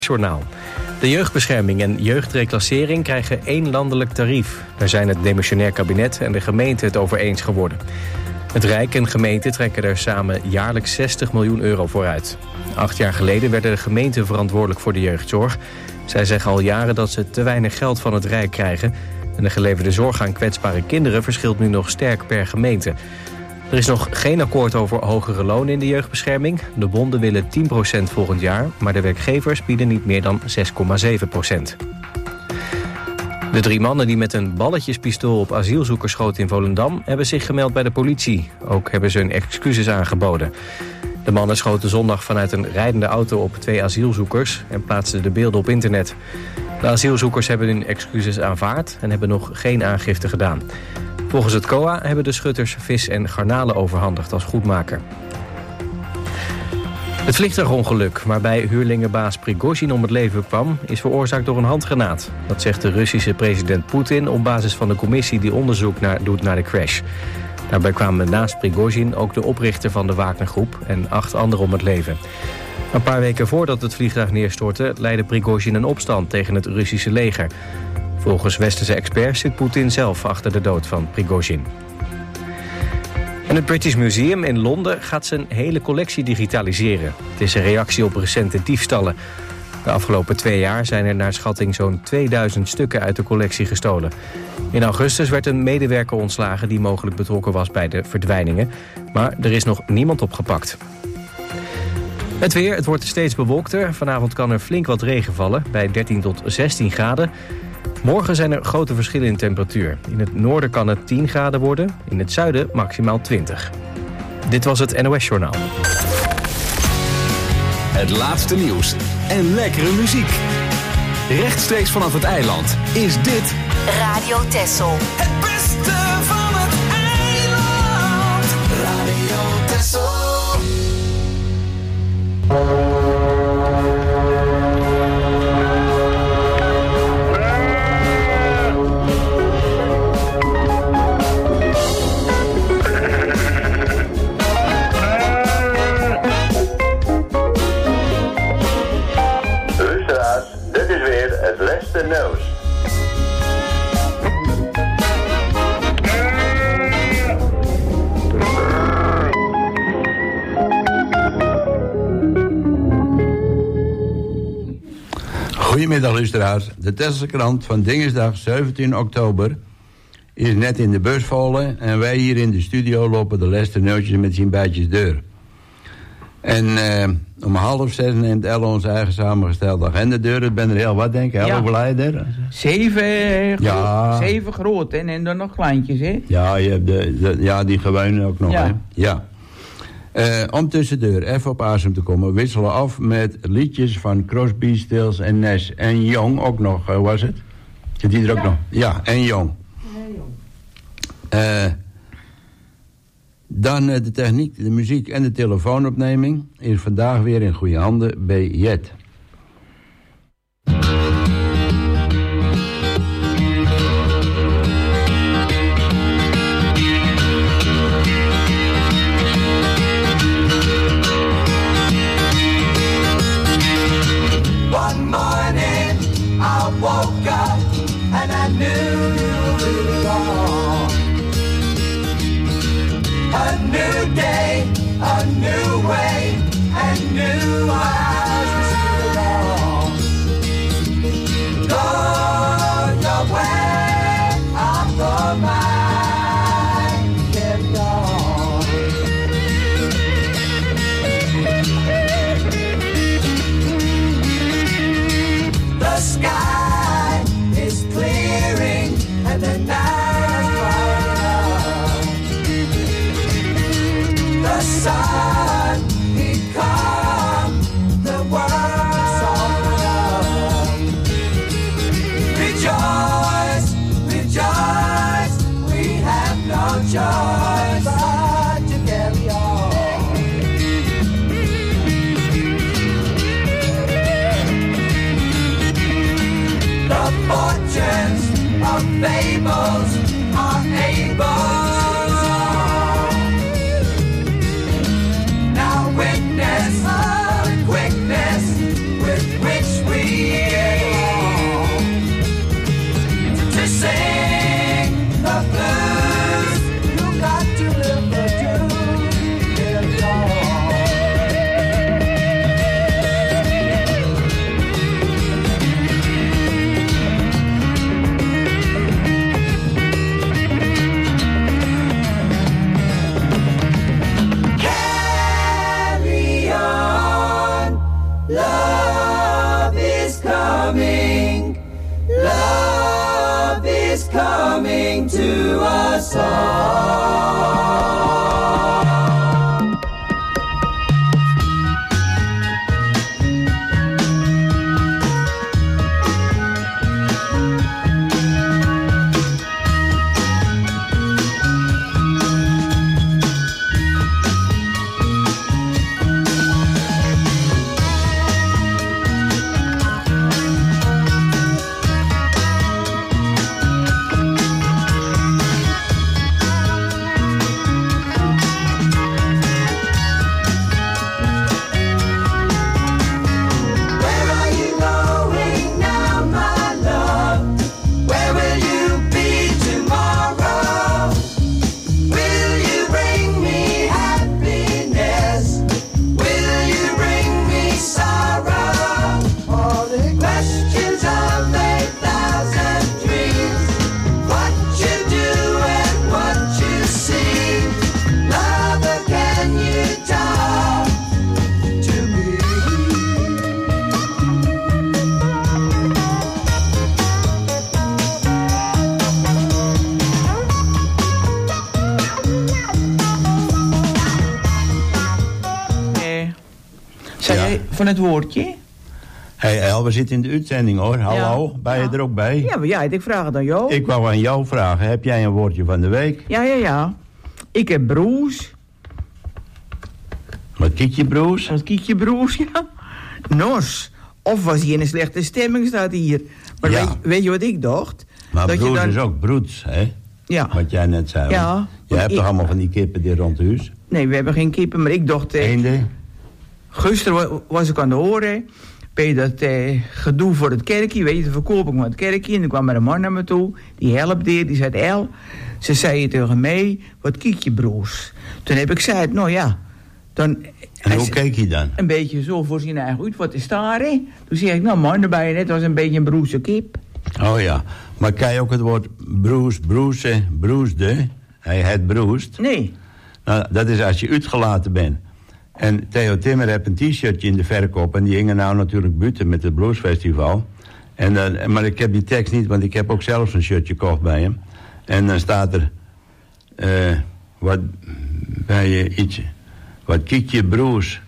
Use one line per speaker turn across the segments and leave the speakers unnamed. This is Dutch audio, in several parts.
Journaal. De jeugdbescherming en jeugdreclassering krijgen één landelijk tarief. Daar zijn het demissionair kabinet en de gemeente het over eens geworden. Het Rijk en gemeente trekken er samen jaarlijks 60 miljoen euro voor uit. 8 jaar geleden werden de gemeenten verantwoordelijk voor de jeugdzorg. Zij zeggen al jaren dat ze te weinig geld van het Rijk krijgen. En de geleverde zorg aan kwetsbare kinderen verschilt nu nog sterk per gemeente. Er is nog geen akkoord over hogere lonen in de jeugdbescherming. De bonden willen 10% volgend jaar, maar de werkgevers bieden niet meer dan 6,7%. De 3 mannen die met een balletjespistool op asielzoekers schoten in Volendam hebben zich gemeld bij de politie. Ook hebben ze hun excuses aangeboden. De mannen schoten zondag vanuit een rijdende auto op 2 asielzoekers en plaatsten de beelden op internet. De asielzoekers hebben hun excuses aanvaard en hebben nog geen aangifte gedaan. Volgens het COA hebben de schutters vis en garnalen overhandigd als goedmaker. Het vliegtuigongeluk waarbij huurlingenbaas Prigozhin om het leven kwam is veroorzaakt door een handgranaat. Dat zegt de Russische president Poetin op basis van de commissie die onderzoek doet naar de crash. Daarbij kwamen naast Prigozhin ook de oprichter van de Wagnergroep en 8 anderen om het leven. Een paar weken voordat het vliegtuig neerstortte leidde Prigozhin een opstand tegen het Russische leger. Volgens westerse experts zit Poetin zelf achter de dood van Prigozhin. En het British Museum in Londen gaat zijn hele collectie digitaliseren. Het is een reactie op recente diefstallen. De afgelopen 2 jaar zijn er naar schatting zo'n 2000 stukken uit de collectie gestolen. In augustus werd een medewerker ontslagen die mogelijk betrokken was bij de verdwijningen. Maar er is nog niemand opgepakt. Het weer, het wordt steeds bewolkter. Vanavond kan er flink wat regen vallen, bij 13 tot 16 graden. Morgen zijn er grote verschillen in temperatuur. In het noorden kan het 10 graden worden, in het zuiden maximaal 20. Dit was het NOS Journaal.
Het laatste nieuws en lekkere muziek. Rechtstreeks vanaf het eiland is dit
Radio Texel.
Het beste van het eiland. Radio Texel.
Nieuws.
Goedemiddag luisteraars. De Tesselse krant van Dingesdag 17 oktober is net in de bus vallen en wij hier in de studio lopen de laatste nieuwtjes met zijn bijtjes deur. En om 5:30 neemt Elle onze eigen samengestelde agenda deur. Het ben er heel wat, denk ik. Elle, hoeveel heb je er?
7 groot en dan nog kleintjes, hè?
Ja, je hebt die gewone ook nog,
ja.
Hè? Ja. Om tussendoor even op adem te komen, wisselen af met liedjes van Crosby, Stills en Nash. En Young ook nog, was het? Zit die er ook nog? Ja, en Young. Dan de techniek, de muziek en de telefoonopneming is vandaag weer in goede handen bij Jet.
One morning I woke up and I knew it was wrong. A new day, a new way, and new eyes to see along. Go your way, I'll go mine, get on. The sky is clearing coming. Love is coming to us all.
Van het woordje?
Hey El, we zitten in de uitzending hoor. Hallo,
Ja.
ben je er ook bij?
Ja, maar ja, ik vraag het aan jou.
Ik wou aan jou vragen, heb jij een woordje van de week?
Ja. Ik heb broes.
Wat kiet je broers?
Wat kiet je broes, ja? Nors. Of was hij in een slechte stemming, staat hier. Maar
Ja.
weet je wat ik dacht?
Maar
dat
broers
je dan...
is ook broeds, hè?
Ja.
Wat jij net zei.
Ja.
Want je hebt toch allemaal van die kippen die rond het huis?
Nee, we hebben geen kippen, maar ik dacht...
Eenden?
Gisteren was ik aan de horen bij dat gedoe voor het kerkje, weet je, de verkoping van het kerkje. En dan kwam er een man naar me toe, die helpt die zei, El, ze zei tegen mij, wat kiek je broers? Toen heb ik gezegd, nou ja, dan...
En hoe keek je dan?
Een beetje zo voor zijn eigen uit, wat is daar, hè? Toen zei ik, nou man, daarbij je net was een beetje een broerse kip.
Oh ja, maar kan je ook het woord broes, broese, broesde? Hij het broest.
Nee.
Nou, dat is als je uitgelaten bent. En Theo Timmer heeft een t-shirtje in de verkoop en die hingen nou natuurlijk buiten met het bluesfestival. Maar ik heb die tekst niet, want ik heb ook zelf een shirtje gekocht bij hem. En dan staat er, wat bij je iets, wat kiek je broers.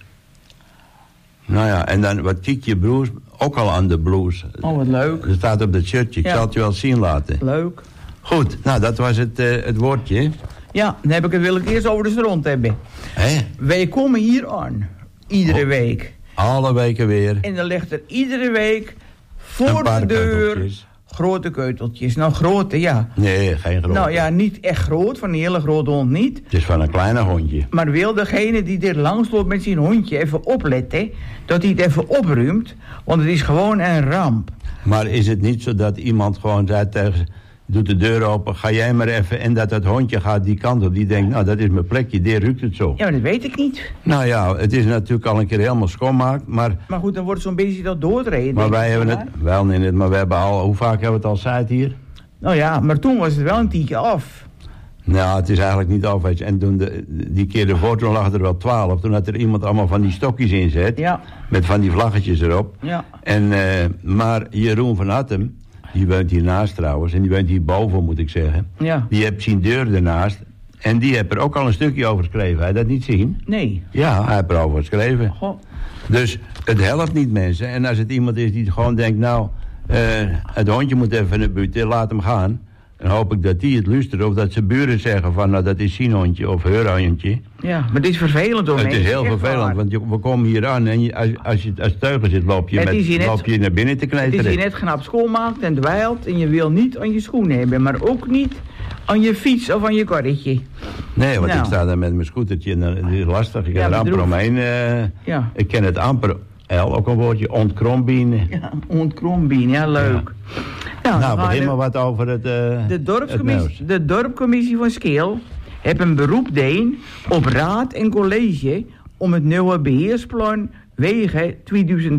Nou ja, en dan wat kiek je broers, ook al aan de blues.
Oh, wat leuk.
Dat staat op dat shirtje, ik
Ja.
zal het je wel zien laten.
Leuk.
Goed, nou dat was het woordje.
Ja, dan wil ik eerst over de strand hebben.
Hè?
Wij komen hier aan, iedere week.
Alle weken weer.
En dan ligt er iedere week
Een
voor
paar
de deur
keuteltjes.
grote keuteltjes. Nou, grote, ja.
Nee, geen grote.
Nou ja, niet echt groot, van een hele grote hond niet.
Het is van een kleine hondje.
Maar wil degene die dit langs loopt met zijn hondje even opletten, dat hij het even opruimt, want het is gewoon een ramp.
Maar is het niet zo dat iemand gewoon zei tegen... doet de deur open, ga jij maar even... en dat hondje gaat die kant op. Die denkt, nou, dat is mijn plekje, die ruikt het zo.
Ja, maar dat weet ik niet.
Nou ja, het is natuurlijk al een keer helemaal schoonmaakt, maar...
Maar goed, dan wordt zo'n beetje dat doorreden.
Maar
denk
wij
ik
hebben
maar.
het... Wel, nee, maar we hebben al... Hoe vaak hebben we het al gezegd hier?
Nou ja, maar toen was het wel een tientje af.
Nou, het is eigenlijk niet af. En toen die keer ervoor, toen lag er wel 12. Toen had er iemand allemaal van die stokjes inzet.
Ja.
Met van die vlaggetjes erop.
Ja.
En, maar Jeroen van Attem, die woont hiernaast trouwens. En die woont hierboven, moet ik zeggen.
Ja.
Die heeft zijn deur ernaast. En die heeft er ook al een stukje over geschreven. Hij dat niet zien?
Nee.
Ja, hij heeft erover geschreven.
Goh.
Dus het helpt niet, mensen. En als het iemand is die gewoon denkt, nou, het hondje moet even naar buiten, laat hem gaan. Dan hoop ik dat die het luisteren. Of dat zijn buren zeggen van, nou, dat is zijn hondje of haar hondje.
Ja, maar dit is vervelend hoor.
Het
nee,
is heel
echt
vervelend,
waar.
want we komen hier aan en als teugen zit, loop je naar binnen te
Het is
kneteren.
hier net knap schoonmaakt en dweilt en je wil niet aan je schoenen hebben, maar ook niet aan je fiets of aan je karretje.
Nee, want
Nou.
ik sta daar met mijn scootertje en dan is het lastig. Ik
Ja,
heb er amper
bedroefd.
omheen.
Ja.
Ik ken het amper, ook een woordje, ontkrombienen.
Ja, ontkrombien, ja leuk.
Nou,
dan gaan
begin
we-
maar wat over het
De dorpscommissie van Skeel heeft een beroep gedaan op raad en college om het nieuwe beheersplan wegen 2024-28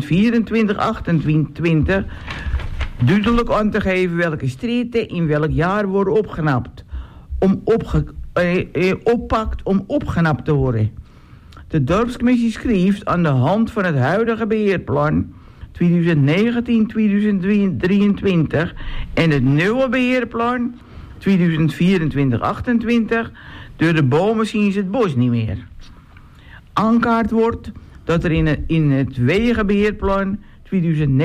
duidelijk aan te geven welke streten in welk jaar worden opgeknapt. Oppakt om opgeknapt te worden. De dorpscommissie schrijft aan de hand van het huidige beheerplan 2019-2023 en het nieuwe beheerplan 2024-28 door de bomen zien ze het bos niet meer. Aankaart wordt dat er in het wegenbeheerplan 2019-2023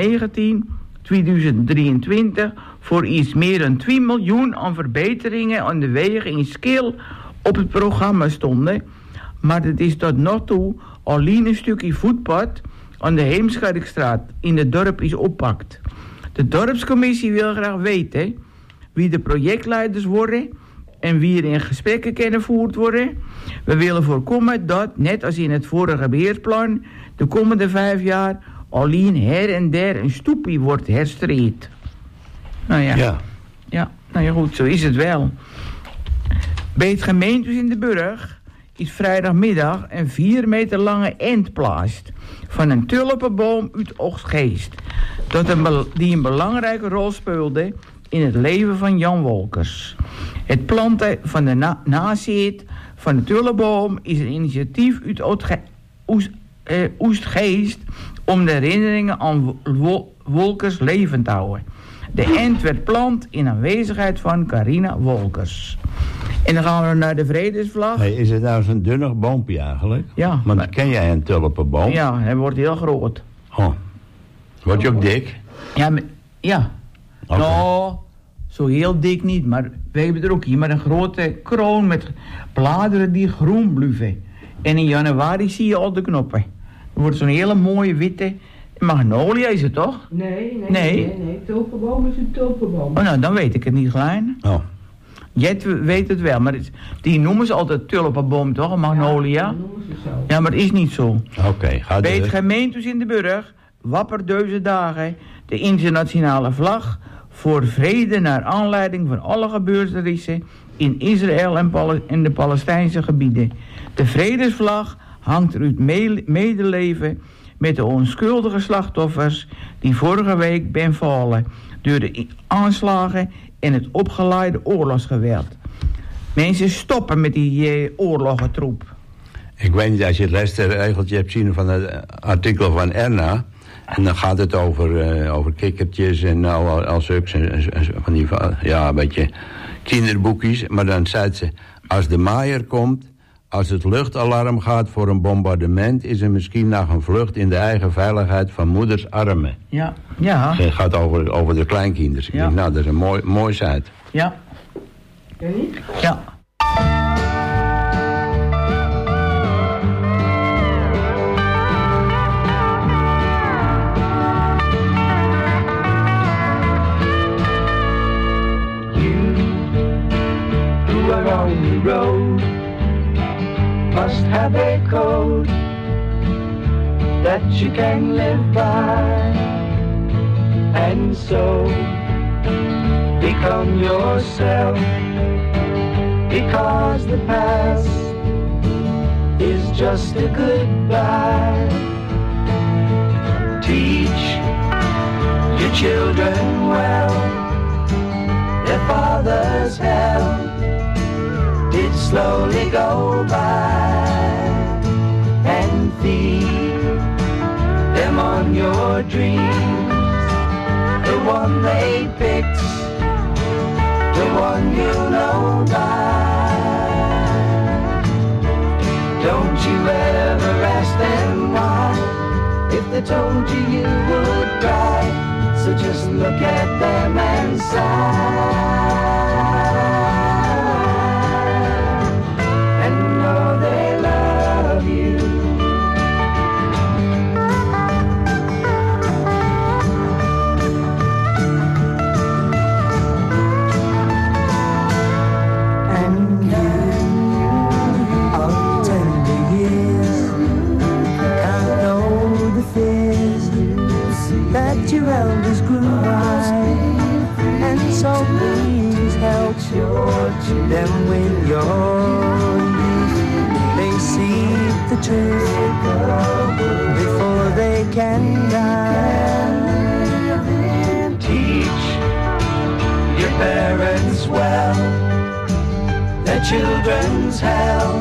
voor iets meer dan 2 miljoen aan verbeteringen aan de wegen in Skil op het programma stonden. Maar het is tot nog toe alleen een stukje voetpad aan de Heemskerkstraat in het dorp is oppakt. De dorpscommissie wil graag weten wie de projectleiders worden en wie er in gesprekken kunnen gevoerd worden. We willen voorkomen dat, net als in het vorige beheersplan, de komende 5 jaar alleen her en der een stoepie wordt herstreed. Nou ja. Ja, nou ja goed, zo is het wel. Bij het gemeentehuis in de Burg is vrijdagmiddag een 4 meter lange end plaatst van een tulpenboom uit Oostgeest, die een belangrijke rol speelde in het leven van Jan Wolkers. Het planten van de nazeet van de tulpenboom is een initiatief uit Oostgeest om de herinneringen aan Wolkers levend te houden. De end werd plant in aanwezigheid van Carina Wolkers. En dan gaan we naar de vredesvlag.
Hey, is het nou zo'n dunnig boompje eigenlijk?
Ja.
Want ken jij een tulpenboom?
Ja, hij wordt heel groot.
Oh. Wordt je ook dik?
Ja.
Okay.
Nou, zo heel dik niet, maar we hebben er ook hier maar een grote kroon met bladeren die groen blijven. En in januari zie je al de knoppen. Er wordt zo'n hele mooie witte magnolia, is het toch?
Nee. Tulpenboom is een tulpenboom.
Oh, nou, dan weet ik het niet, Glijn.
Oh.
Jet weet het wel, maar die noemen ze altijd tulpenboom, toch? Een magnolia?
Ja, noemen ze zo.
Ja, maar het is niet zo.
Oké, gaat
Bij het gemeentehuis in de Burg wappert deze dagen de internationale vlag voor vrede naar aanleiding van alle gebeurtenissen in Israël en de Palestijnse gebieden. De vredesvlag hangt er uit medeleven met de onschuldige slachtoffers die vorige week ben vallen door de aanslagen en het opgeleide oorlogsgeweld. Mensen stoppen met die oorlogentroep.
Ik weet niet, als je het laatste regeltje hebt zien van het artikel van Erna, en dan gaat het over kikkertjes en al zulks en van die, ja, een beetje kinderboekjes. Maar dan zei ze, als de maaier komt, als het luchtalarm gaat voor een bombardement, is er misschien nog een vlucht in de eigen veiligheid van moeders armen.
Ja.
Het gaat over de kleinkinderen. Ik denk, nou, dat is een mooi site.
Ja.
Ken je?
Ja.
On the road must have a code that you can live by, and so become yourself, because the past is just a goodbye. Teach your children well, their father's hell did slowly go by, and feed them on your dreams, the one they picked, the one you know by. Don't you ever ask them why, if they told you you would cry, so just look at them and sigh. That your elders grew by, and so please help them with your youth. They see the truth before they can die. Teach your parents well, their children's hell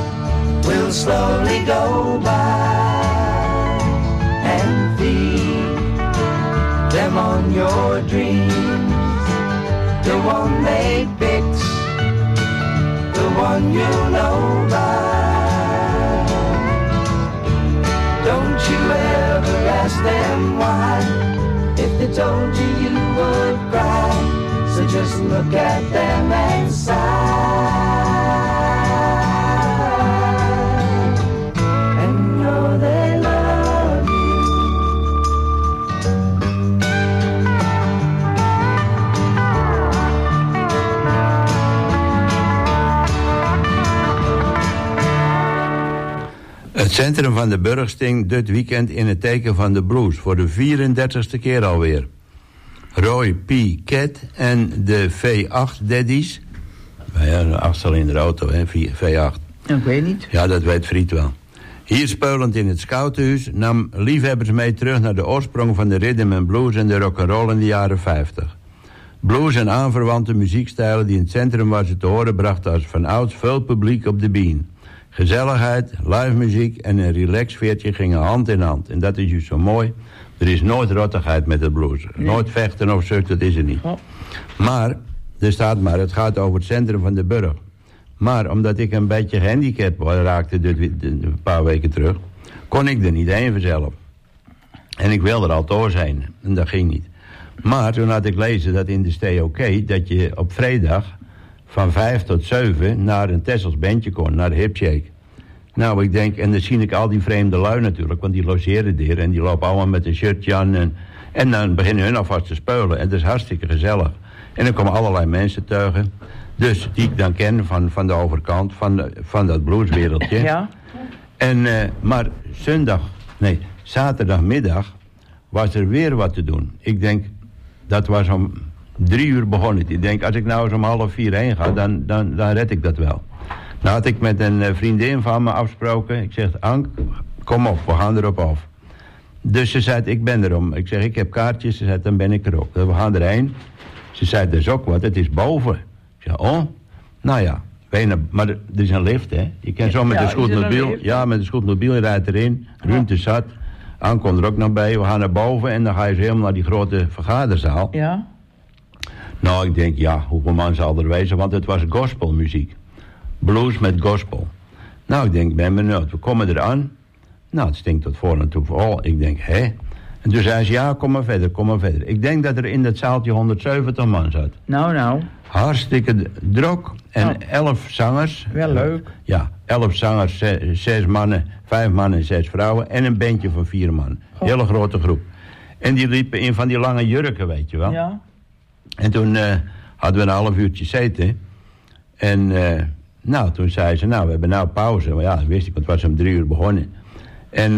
will slowly go by, and feed them on your dreams. The one they picked, the one you know by. Don't you ever ask them why. If they told you, you would cry. So just look at them and sigh, and know they love you.
Het centrum van de Burg stinkt dit weekend in het teken van de blues. Voor de 34ste keer alweer. Roy P. Cat en de V8 Daddies. Ja, een 8-cilinder auto, hè, V8.
Ik weet niet.
Ja, dat weet Friet wel. Hier spelend in het Scoutenhuis nam liefhebbers mee terug naar de oorsprong van de rhythm and blues en de rock'n'roll in de jaren 50. Blues en aanverwante muziekstijlen die in het centrum waar ze te horen brachten als van ouds veel publiek op de been. Gezelligheid, live muziek en een relaxfeertje gingen hand in hand. En dat is juist zo mooi. Er is nooit rottigheid met het blues. Nee. Nooit vechten of zo, dat is er niet. Oh. Maar, er staat maar, het gaat over het centrum van de Burg. Maar omdat ik een beetje gehandicapt raakte een paar weken terug, kon ik er niet heen vanzelf. En ik wilde er al door zijn. En dat ging niet. Maar toen had ik lezen dat in de Stay OK, dat je op vrijdag van 5 tot 7 naar een Tessels bandje kon, naar de Hipshake. Nou, ik denk, en dan zie ik al die vreemde lui natuurlijk, want die logeren hier en die lopen allemaal met een shirtje aan en dan beginnen hun alvast te spelen. En dat is hartstikke gezellig. En dan komen allerlei mensen tegen, dus die ik dan ken van de overkant, van dat blueswereldje.
Ja.
En, maar zaterdagmiddag was er weer wat te doen. Ik denk, dat was om 3 uur begonnen. Ik denk, als ik nou eens om 3:30 heen ga, dan red ik dat wel. Nou had ik met een vriendin van me afgesproken. Ik zeg, Ank, kom op, we gaan erop af. Dus ze zei, ik ben erom. Ik zeg, ik heb kaartjes. Ze zei, dan ben ik er ook. We gaan erheen. Ze zei, er is ook wat, het is boven. Ik zeg, oh, nou ja. Maar er is een lift, hè. Je kan zo met de scootmobiel. Ja, met de scootmobiel, je rijdt erin. Ruimte zat. Ank komt er ook nog bij. We gaan naar boven en dan ga je helemaal naar die grote vergaderzaal. Ja. Nou, ik denk, ja, hoeveel man zal er wezen? Want het was gospelmuziek. Blues met gospel. Nou, ik denk, ben benieuwd. We komen eraan. Nou, het stinkt tot voor en toe voor. Ik denk, hè? En toen zei ze, ja, kom maar verder. Ik denk dat er in dat zaaltje 170 man zat. Nou. Hartstikke druk. En 11 zangers.
Wel leuk.
Ja, 11 zangers, 6 mannen, 5 mannen en 6 vrouwen. En een bandje van 4 man. Hele grote groep. En die liepen in van die lange jurken, weet je wel. Ja. En toen hadden we een half uurtje zitten. En toen zei ze, we hebben nou pauze. Maar ja, dat wist ik, want het was om 3 uur begonnen. En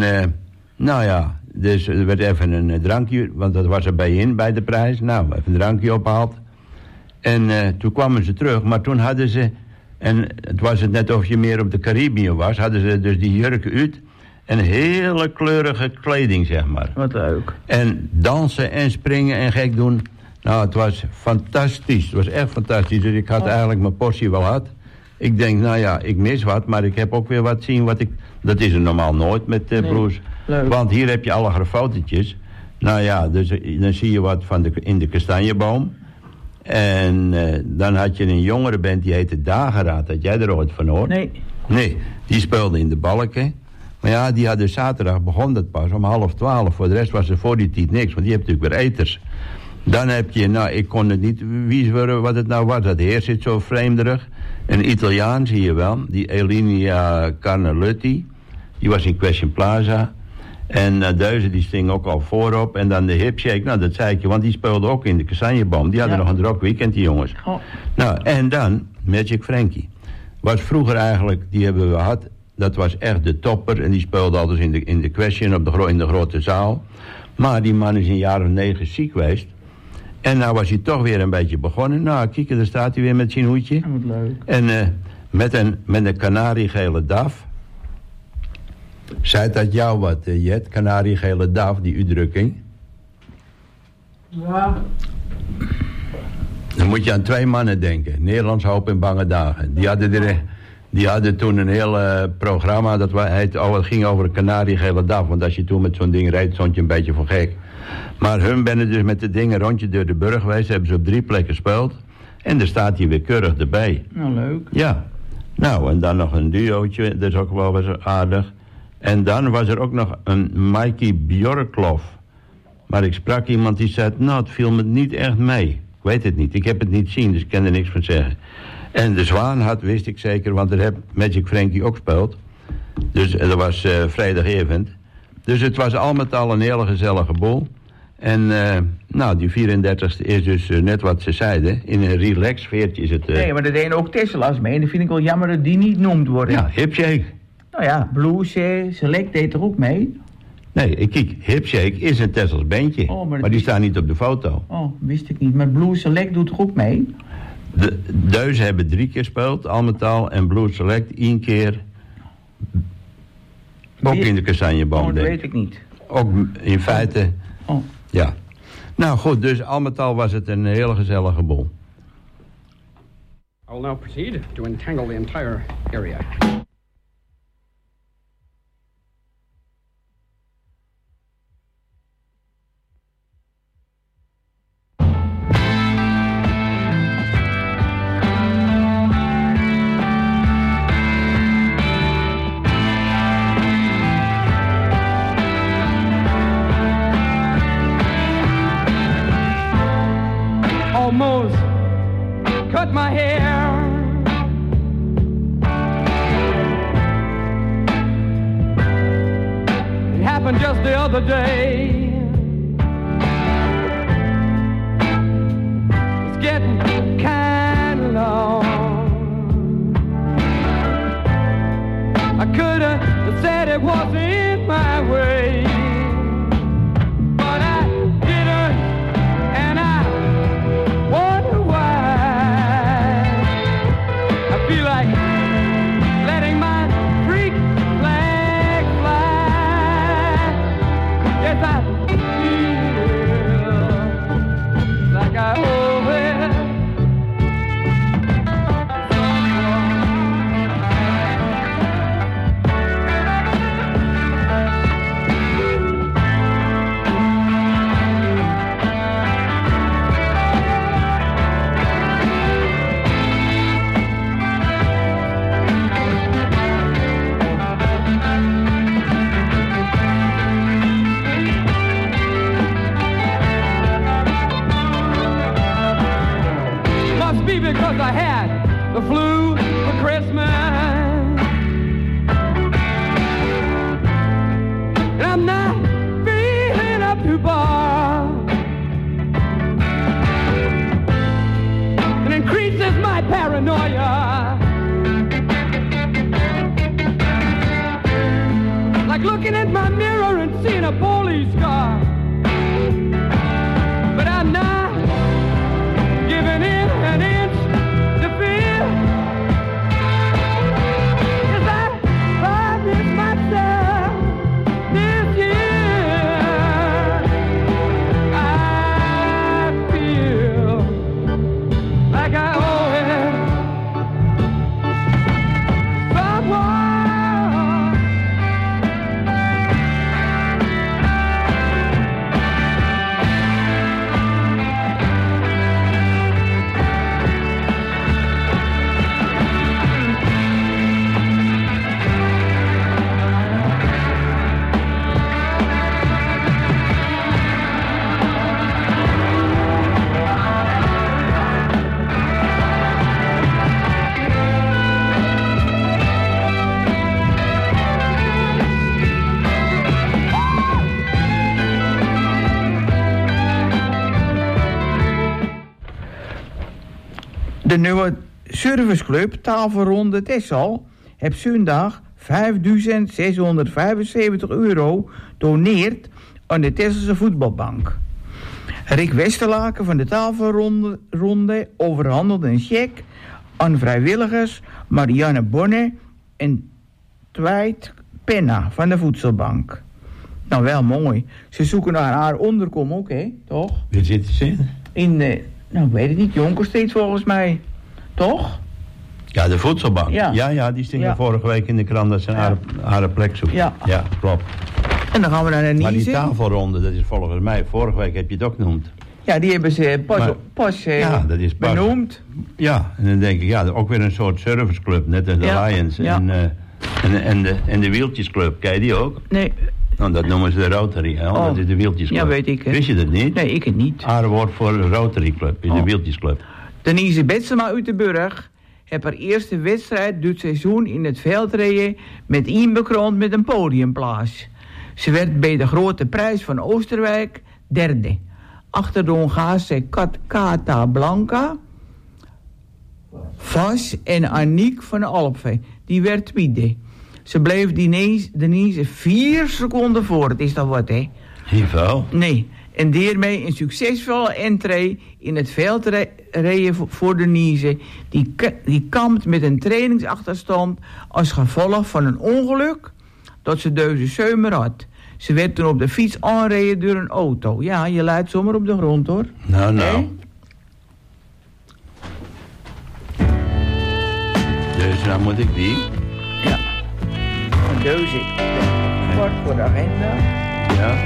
dus er werd even een drankje, want dat was er bij de prijs. Nou, even een drankje opgehaald. En toen kwamen ze terug, maar toen hadden ze, en het was het net of je meer op de Caribië was, hadden ze dus die jurken uit. En hele kleurige kleding, zeg maar. Wat leuk. En dansen en springen en gek doen. Nou, het was fantastisch. Het was echt fantastisch. Dus ik had eigenlijk mijn portie wel gehad. Ik denk, ik mis wat, maar ik heb ook weer wat zien wat ik... Dat is er normaal nooit met blues. Leuk. Want hier heb je alle grafotetjes. Dus dan zie je wat in de kastanjeboom. En dan had je een jongere band, die heette Dageraad. Had jij er ooit van gehoord? Nee, die speelde in de balken. Maar ja, die hadden zaterdag, begon dat pas om 11:30. Voor de rest was er voor die tijd niks, want die hebt natuurlijk weer eters. Dan heb je, ik kon het niet wiezen wat het nou was. Dat heer zit zo vreemderig. Een Italiaan, zie je wel. Die Elinia Carnelutti. Die was in Question Plaza. En Deuze, die sting ook al voorop. En dan de Hipshake, dat zei ik je. Want die speelde ook in de Kastanjeboom. Die hadden nog een druk weekend, die jongens. En dan Magic Frankie. Was vroeger eigenlijk, die hebben we gehad. Dat was echt de topper. En die speelde altijd in de Question in de grote zaal. Maar die man is een jaar of 9 ziek geweest. En nou was hij toch weer een beetje begonnen. Nou, kijk, daar staat hij weer met zijn hoedje. Wat leuk. En met een kanariegele DAF. Zei dat jou wat, Jet? Kanariegele DAF, die uitdrukking? Ja. Dan moet je aan 2 mannen denken. Nederlands Hoop in Bange Dagen. Die hadden toen een heel programma, het ging over een kanariegele dag. Want als je toen met zo'n ding reed, stond je een beetje voor gek. Maar hun ben dus met de dingen rondje door de burg geweest. Hebben ze op 3 plekken gespeeld. En daar staat hij weer keurig erbij.
Nou, leuk.
Ja. Nou, en dan nog een duootje, dat is ook wel eens aardig. En dan was er ook nog een Mikey Bjorklof. Maar ik sprak iemand die zei, nou, het viel me niet echt mee. Ik weet het niet, ik heb het niet zien, dus ik kan er niks van zeggen. En de Zwaan wist ik zeker, want daar heb Magic Frankie ook gespeeld. Dus dat was vrijdagavond. Dus het was al met al een hele gezellige boel. En nou, die 34e is dus net wat ze zeiden. In een relax sfeertje is het...
Nee, maar er deden ook Tesla's mee. En dat vind ik wel jammer dat die niet genoemd worden.
Ja, Hipshake.
Nou ja, Blues Select deed er ook mee.
Nee, kijk, Hipshake is een Tessels bandje.
Oh,
maar die staan niet op de foto.
Oh, wist ik niet. Maar Blues Select doet er ook mee.
De Deuzen hebben 3 keer gespeeld, al met al. En Blues Select 1 keer. Ook in de kastanjeboom.
Oh, dat weet ik niet.
Ook in feite...
Oh.
Ja. Nou goed, dus al met al was het een hele gezellige boel.
I'll now proceed to entangle the entire area. Almost cut my hair. It happened just the other day. It's getting kind of long. I could have said it wasn't my way. Because I had the flu for Christmas, and I'm not feeling up to bar. It increases my paranoia, like looking at my mirror and seeing a police car. But I'm not giving in an inch to fear, 'cause I promised myself this year I feel like I owe it someone.
De nieuwe serviceclub Tafelronde Texel heeft zondag €5.675 doneerd aan de Tesselse voetbalbank. Rick Westerlaken van de Tafelronde overhandigde een cheque aan vrijwilligers Marianne Bonne en Twijt Penna van de voedselbank. Nou, wel mooi. Ze zoeken naar haar onderkom ook, hè? Toch?
Waar zitten ze?
In de... Nou, ik weet het niet. Jonkerstreet volgens mij. Toch?
Ja, de voedselbank.
Ja.
Ja, die stingen
Ja.
vorige week in de krant dat ze haar plek zoekt.
Ja.
Ja, klopt.
En dan gaan we naar de
Maar die
Niezen.
tafelronde, dat is volgens mij, vorige week heb je het ook genoemd.
Ja, die hebben ze pas
ja, dat is pas
benoemd.
Ja, en dan denk ik, ja, ook weer een soort serviceclub, net als de
Ja.
Lions.
Ja.
En de wieltjesclub, ken je die ook?
Nee.
Nou, dat noemen ze de Rotary, hè? Dat is de wieltjesclub.
Ja, weet ik. Hè.
Wist je dat niet?
Nee, ik het niet.
Haar woord voor de Rotary Club, is de wieltjesclub.
Denise Betsema uit de Burg heeft haar eerste wedstrijd dit seizoen in het veldrijden met Ien bekroond met een podiumplaats. Ze werd bij de grote prijs van Oosterwijk derde. Achter de Hongaarse Cata Blanca, Vas en Aniek van de Alpveen. Die werd tweede. Ze bleef Denise 4 seconden voor. Het is dat wat, hè?
Niet veel.
Nee. En daarmee een succesvolle entree in het veldrijden voor Denise. Die kampt met een trainingsachterstand als gevolg van een ongeluk dat ze deze zomer had. Ze werd toen op de fiets aangereden door een auto. Ja, je leidt zomaar op de grond, hoor.
Nou. Dus nou moet ik die.
Ja. En deze kort voor de agenda.
Ja.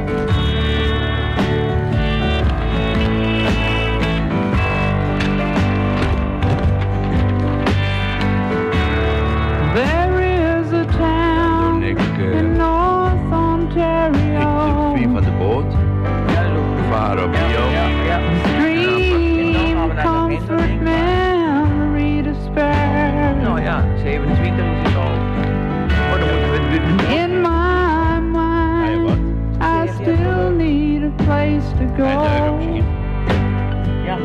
There is a town in North Ontario.
Ik de van de boot.
Ja, zo.
Varen op Rio.
Ja.
Stream comfort memory to spare.
Nou ja, 27 is het al. Oh, dan moeten we het doen.
In my mind, I still need a place to go.
Ja.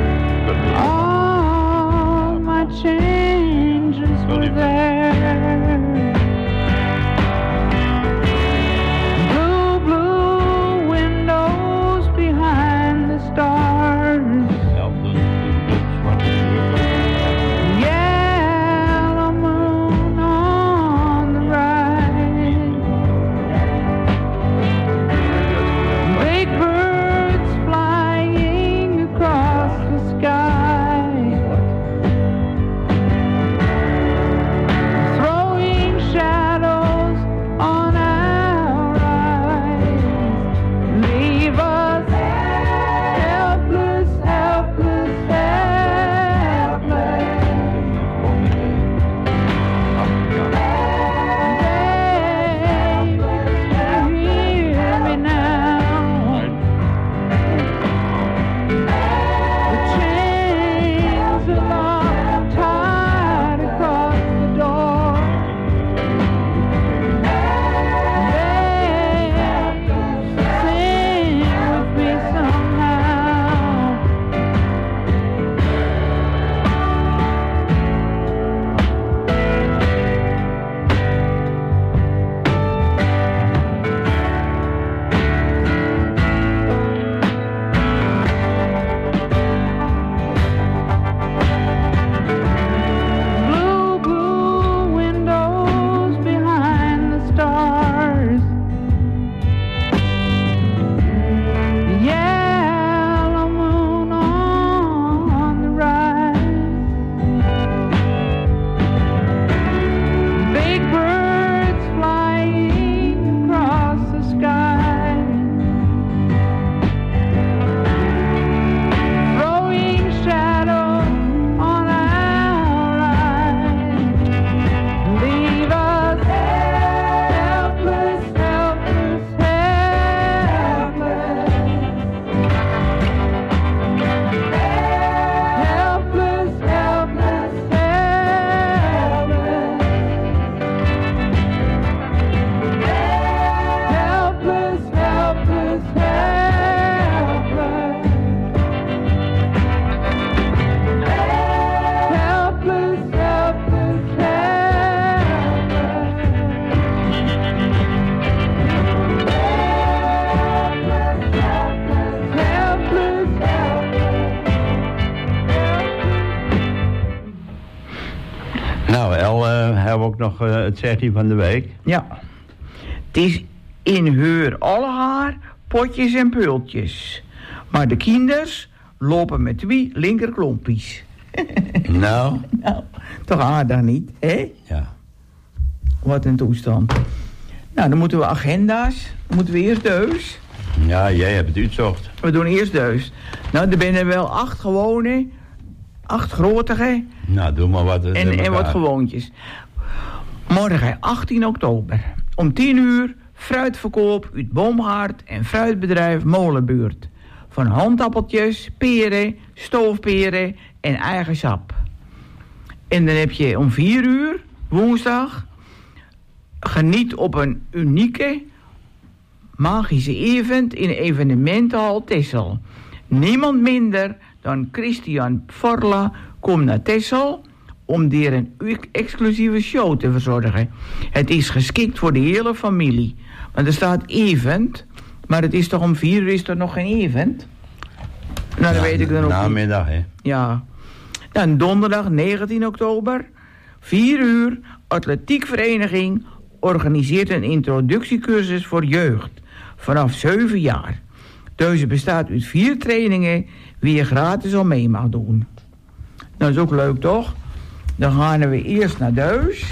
All my changes were there. Blue, blue windows behind the stars. Yellow moon on the right. Big birds flying across the sky. Throwing shadows on our eyes. Leave us helpless, helpless, helpless. Baby, hear me now. The chains are locked tight across the door. Sing with me somehow. Blue, blue windows behind the stars. Yellow moon on the rise. Big birds flying across the sky. Throwing shadows on our eyes. Leave us helpless, helpless, helpless. Helpless, helpless, helpless. Helpless, helpless, helpless. Helpless, helpless,
Nou, El, hebben we ook nog het zegje van de week.
Ja. Het is in heur alle haar, potjes en pultjes. Maar de kinders lopen met 2 linkerklompjes.
Nou?
Nou, toch aardig niet, hè?
Ja.
Wat een toestand. Nou, dan moeten we agenda's. Dan moeten we eerst deus.
Ja, jij hebt het uitgezocht.
We doen eerst deus. Nou, er zijn er wel 8 gewone, 8 grotige
Nou, doe maar wat.
en wat gewoontjes. Morgen, 18 oktober. Om 10 uur fruitverkoop uit boomgaard en fruitbedrijf Molenbuurt. Van handappeltjes, peren, stoofperen en eigen sap. En dan heb je om 4 uur, woensdag, geniet op een unieke, magische event in evenementenhal Texel. Niemand minder dan Christian Forla komt naar Texel om daar een exclusieve show te verzorgen. Het is geschikt voor de hele familie. Want er staat event, maar het is toch om 4 uur is er nog geen event? Nou, dat weet ik dan ook
namiddag,
niet.
Hè?
Ja. Dan donderdag 19 oktober, 4 uur, atletiekvereniging organiseert een introductiecursus voor jeugd. Vanaf 7 jaar. Deze bestaat uit 4 trainingen wie je gratis al mee mag doen. Dat is ook leuk, toch? Dan gaan we eerst naar Deus.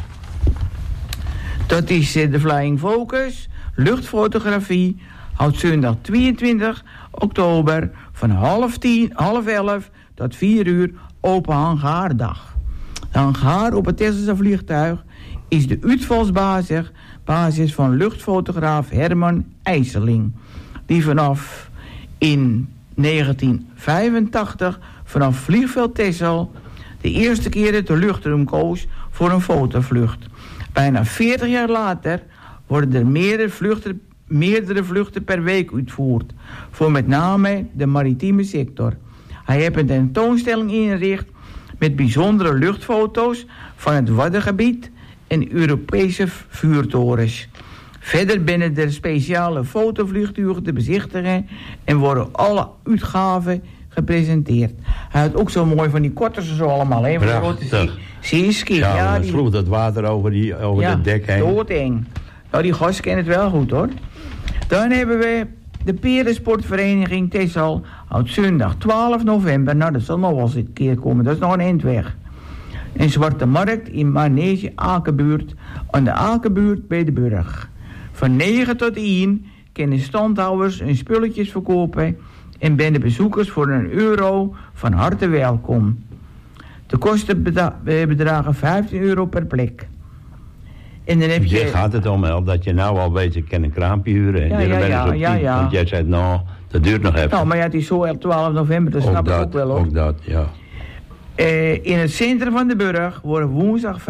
Dat is de Flying Focus, luchtfotografie, houdt zondag 22 oktober van half 11 tot 4 uur open hangaardag. De hangaar op het Tesselse vliegtuig is de uitvalsbasis van luchtfotograaf Herman IJsseling, die vanaf in 1985 vanaf vliegveld Texel de eerste keer het luchtruim koos voor een fotovlucht. Bijna 40 jaar later worden er meerdere vluchten per week uitgevoerd, voor met name de maritieme sector. Hij heeft een tentoonstelling ingericht met bijzondere luchtfoto's van het Waddengebied en Europese vuurtorens. Verder binnen er speciale fotovliegtuigen te bezichtigen en worden alle uitgaven gepresenteerd. Hij had ook zo mooi van die korters zo allemaal, hè? Zie je ski?
Ja, die sloeg dat water over het dek heen.
Doodeng. Nou, die gasten kennen het wel goed, hoor. Dan hebben we de Perensportvereniging Texel houdt zondag 12 november. Nou, dat zal nog wel eens een keer komen. Dat is nog een eindweg. Een zwarte markt in Manege Akenbuurt, aan de Akenbuurt bij de Burg. Van 9 tot 1 kunnen standhouders hun spulletjes verkopen en ben de bezoekers voor €1 van harte welkom. De kosten bedragen €15 per plek. En dan heb je...
gaat het om, El, dat je nou al weet, ik kan een kraampje huren. En
ja.
Want jij zei, nou, dat duurt nog even.
Nou, maar ja, het is zo op 12 november, dat snap ik ook wel, hoor.
Ook dat, ja.
In het centrum van de Burg worden woensdag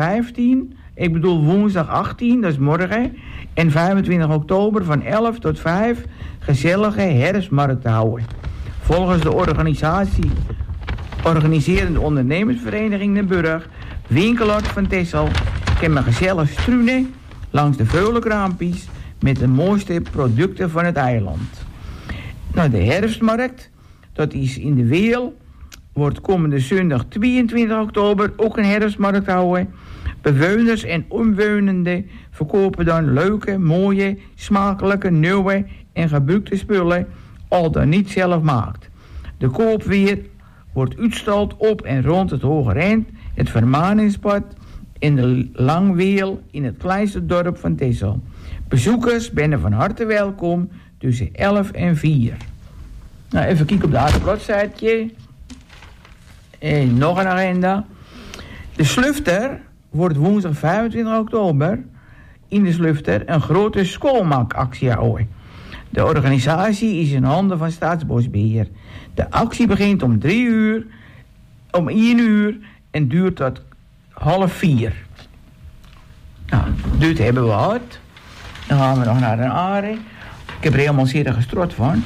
18, dat is morgen, en 25 oktober van 11 tot 5 gezellige herfstmarkten houden. Volgens de organiserende ondernemersvereniging de Burg, Winkelart van Texel, kan men gezellig struinen langs de veulenkraampjes met de mooiste producten van het eiland. Nou, de herfstmarkt, dat is in de Weel, wordt komende zondag 22 oktober ook een herfstmarkt houden. Bewoners en omwonenden verkopen dan leuke, mooie, smakelijke, nieuwe en gebruikte spullen, al dan niet zelf maakt. De koopweer wordt uitgestald op en rond het Hoge Rend, het Vermaningspad en de Langweel in het kleinste dorp van Texel. Bezoekers zijn van harte welkom tussen 11 en 4. Nou, even kijken op de aardbladzijtje. En nog een agenda. De Slufter wordt woensdag 25 oktober in de Slufter een grote schoolmaakactie houden. De organisatie is in handen van Staatsbosbeheer. De actie begint om 1 uur en duurt tot 3:30. Nou, dit hebben we gehad. Dan gaan we nog naar een Are. Ik heb er helemaal zeer gestrot van.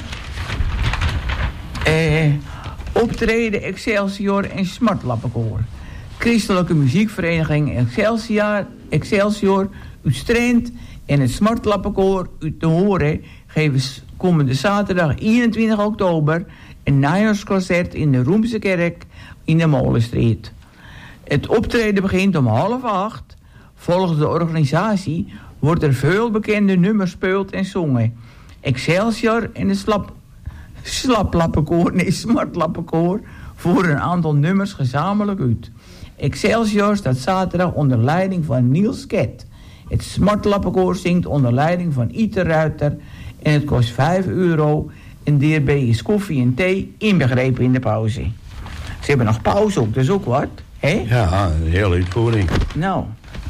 Optreden Excelsior en Smartlappenkoor. Christelijke muziekvereniging Excelsior uit Strand en het Smartlappenkoor uit de Horen geven komende zaterdag 21 oktober een najaarsconcert in de Roemse kerk in de Molenstreet. Het optreden begint om 7:30. Volgens de organisatie wordt er veel bekende nummers gespeeld en zongen. Excelsior en de Smartlappenkoor voeren een aantal nummers gezamenlijk uit. Excelsior staat zaterdag onder leiding van Niels Ket. Het Smartlappenkoor zingt onder leiding van Iter Ruiter en het kost €5. En daarbij is koffie en thee inbegrepen in de pauze. Ze hebben nog pauze ook, dat is ook wat, hè?
Ja, een hele uitvoering.
Nou.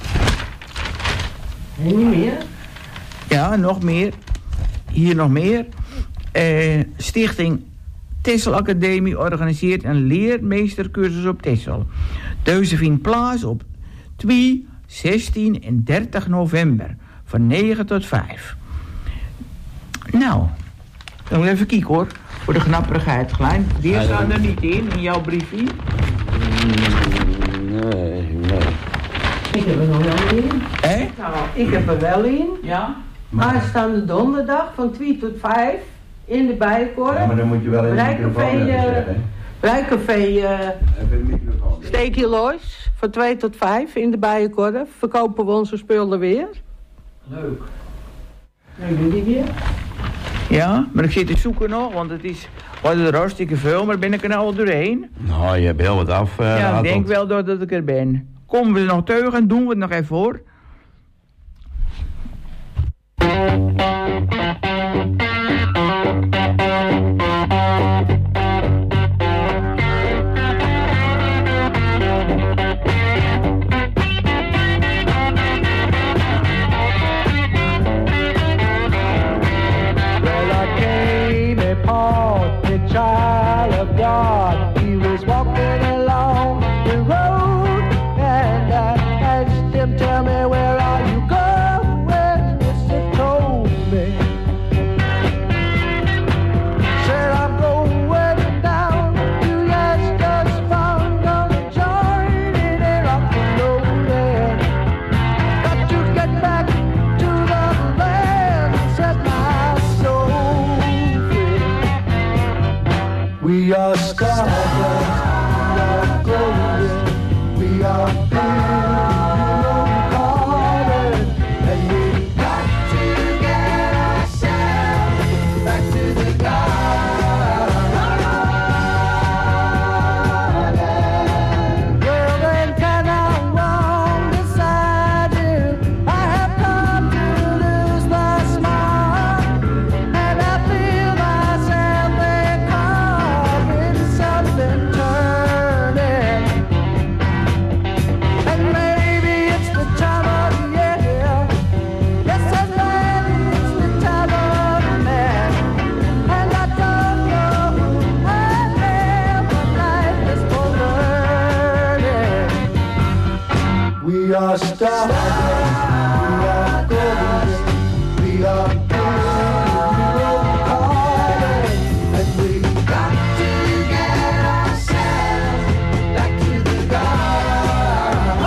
En niet meer?
Ja, nog meer. Hier nog meer. Stichting Texel Academie organiseert een leermeestercursus op Texel. Deze vindt plaats op 2, 16 en 30 november. Van 9 tot 5. Nou, dan moet even kijken hoor. Voor de knapperigheid, klein. Die staan er niet in jouw briefje?
Nee.
Ik heb er nog wel in.
Hé?
Nou, ik heb er wel in.
Ja?
Aanstaande donderdag van 2 tot 5 in de Bijenkorf.
Ja, maar dan moet je wel even de microfoon even zeggen.
Brijcafé
Even de microfoon.
Steek je los van 2 tot 5 in de Bijenkorf. Verkopen we onze spullen weer.
Leuk.
En jullie weer?
Ja, maar ik zit te zoeken nog, want het is... Wat er hartstikke veel, maar ben ik er nou al doorheen?
Nou, je hebt heel wat af.
Ja, ik denk wel dat ik er ben. Komen we er nog teugen, doen we het nog even hoor.
Child of God, he was walking along the road, and I asked him, tell me, where are you going? Yes, he told me. Said, I'm going down to Lester's Farm, gonna join in a rock and rollin'. Got to get back to the land, set my soul free. We are stardust, we are golden, we are golden, and we got to get ourselves back to the garden. Well, then can I walk beside you? I have come to lose my smile, and I feel myself there coming, something turning. And maybe it's the time of year. Yes, and maybe it's the time of man. And I don't know who I am, but life is for learning. We are stardust, we are golden, we are golden, and we got to get ourselves back to the garden.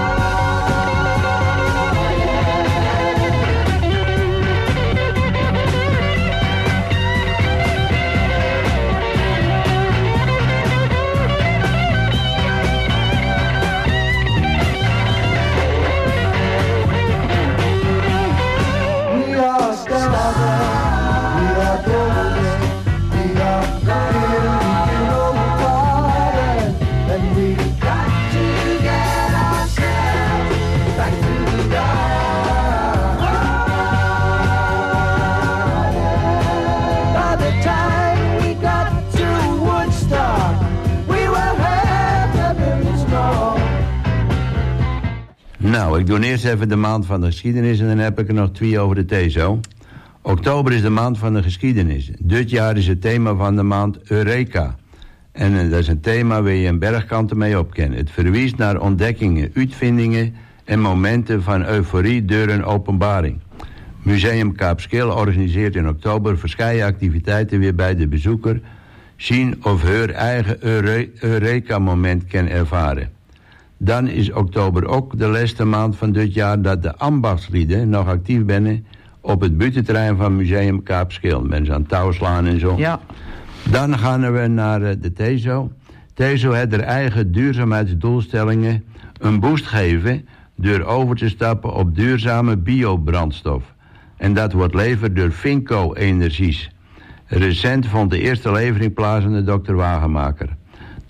We are stardust, we are golden, we are golden, and we got to get ourselves back to the garden. By the time we got to Woodstock, we were heavily strong.
Nou, ik doe eerst even de maand van de geschiedenis en dan heb ik er nog 2 over de TESO. Oktober is de maand van de geschiedenis. Dit jaar is het thema van de maand Eureka. En dat is een thema waar je een bergkanten mee op kan. Het verwijst naar ontdekkingen, uitvindingen en momenten van euforie door een openbaring. Museum Kaapskil organiseert in oktober verschillende activiteiten weer bij de bezoeker zien of haar eigen Eureka-moment kan ervaren. Dan is oktober ook de laatste maand van dit jaar dat de ambachtslieden nog actief zijn op het buitenterrein van Museum Kaapskil. Mensen aan touw slaan en zo.
Ja.
Dan gaan we naar de TESO. TESO heeft haar eigen duurzaamheidsdoelstellingen een boost geven door over te stappen op duurzame biobrandstof. En dat wordt leverd door Finco Energies. Recent vond de eerste levering plaats aan de Dr. Wagenmaker.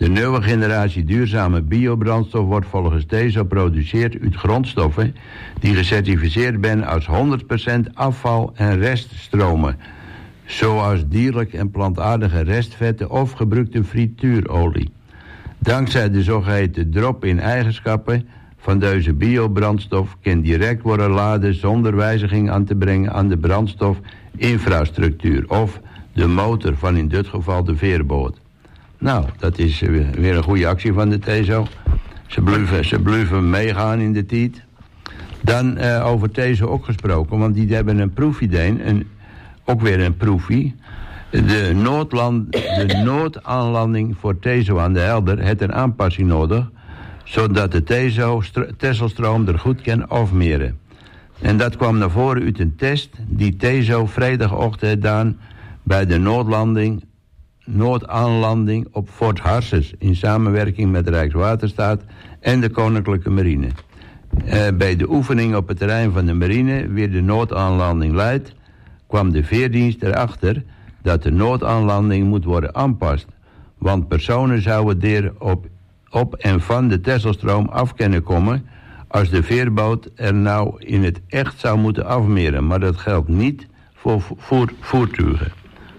De nieuwe generatie duurzame biobrandstof wordt volgens TESO geproduceerd uit grondstoffen die gecertificeerd zijn als 100% afval- en reststromen, zoals dierlijk en plantaardige restvetten of gebruikte frituurolie. Dankzij de zogeheten drop-in eigenschappen van deze biobrandstof kan direct worden laden zonder wijziging aan te brengen aan de brandstofinfrastructuur of de motor van in dit geval de veerboot. Nou, dat is weer een goede actie van de TESO. Ze blijven meegaan in de tijd. Dan over TESO ook gesproken, want die hebben een proefidee, ook weer een proefie. De noodaanlanding voor TESO aan de Helder heeft een aanpassing nodig, zodat de Tesselstroom er goed kan afmeren. En dat kwam naar voren uit een test die TESO vrijdagochtend heeft gedaan bij de noodaanlanding op Fort Harses in samenwerking met de Rijkswaterstaat en de Koninklijke Marine. Bij de oefening op het terrein van de marine, weer de noodaanlanding leidt, kwam de veerdienst erachter dat de noodaanlanding moet worden aanpast, want personen zouden er op en van de Tesselstroom af kunnen komen als de veerboot er nou in het echt zou moeten afmeren, maar dat geldt niet voor voertuigen.